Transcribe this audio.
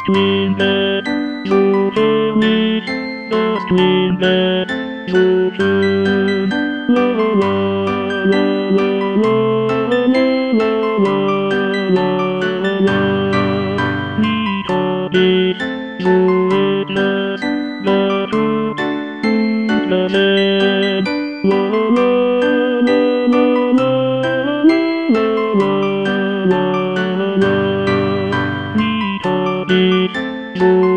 Twin bed, you carry the twin bed, you turn. La la la la la la la la la la. We are this, you witness the truth, the land. La la la la la la la la la la. We are this, you